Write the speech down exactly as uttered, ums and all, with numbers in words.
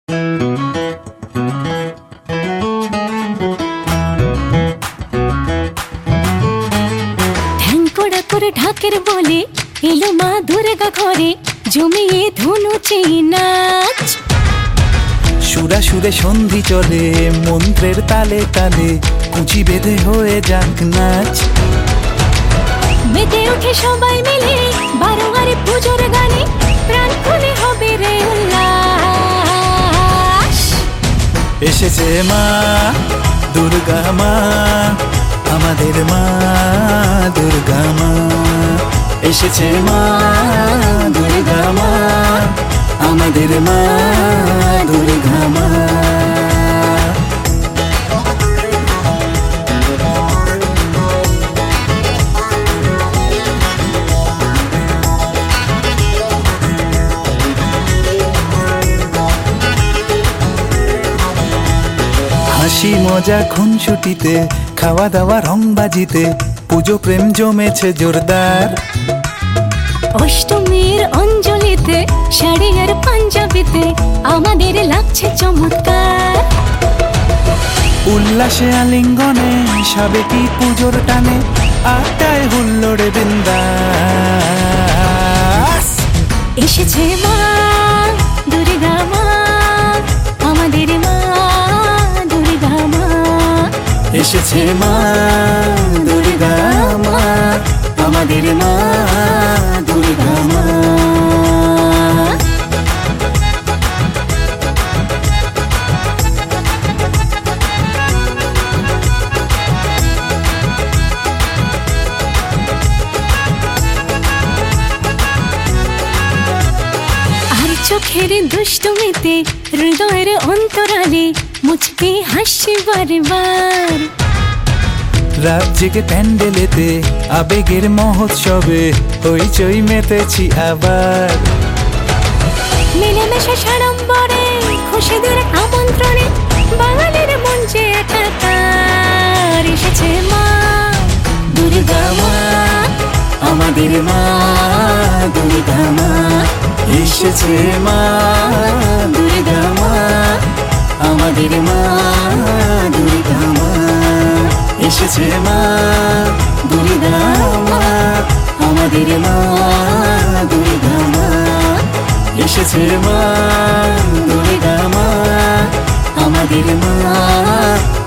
ঢাকের বলে এলো মা দুর্গা ঘরে জমিয়ে ধুনুচি নাচ। সুরা সুরে সন্ধি চলে মন্ত্রের তালে তালে কুচি বেঁধে হয়ে যাক নাচ। মেতে উঠে সবাই মিলে বারোয়ারি পুজোর গানে প্রাণ খুলে হবে রে উল্লাস। এসেছে মা দুর্গা মা আমাদের মা দুর্গা মা। এসেছে মা দুর্গা মা আমাদের মা দুর্গা মা। হাসি মজা খুনসুটিতে খাওয়া দাওয়া রং বাজিতে পুজো প্রেম জমেছে জোরদার। অষ্টমীর অঞ্জলিতে শাড়ি আর পাঞ্জাবিতে আমাদের লাগছে চমৎকার। উল্লাসে আলিঙ্গনে সাবেকি পুজোর টানে আটায় হুল্লোড়ে বিন্দাস। এসেছে মা দুর্গা মা আমাদের মা দুর্গা মা। এসেছে মা দুর্গা মা আমাদের মা দুর্গা মা। চোখের দুষ্টুমিতে হৃদয়ের অন্তরালে মুচকি হাসি বারবার। রাত জেগে প্যান্ডেলেতে আবেগের মহোৎসবে হইচই মেতেছি আবার। মিলেমিশে সাড়ম্বরে খুশিদের আমন্ত্রণে বাঙালির মঞ্চে একাকার। এসেছে মা দুর্গা মা আমাদের মা দুর্গা মা। এসেছে মা দুর্গা মা আমাদের মা দুর্গা মা। এসেছে মা দুর্গা মা আমাদের মা দুর্গা মা। এসেছে মা দুর্গা মা আমাদের মা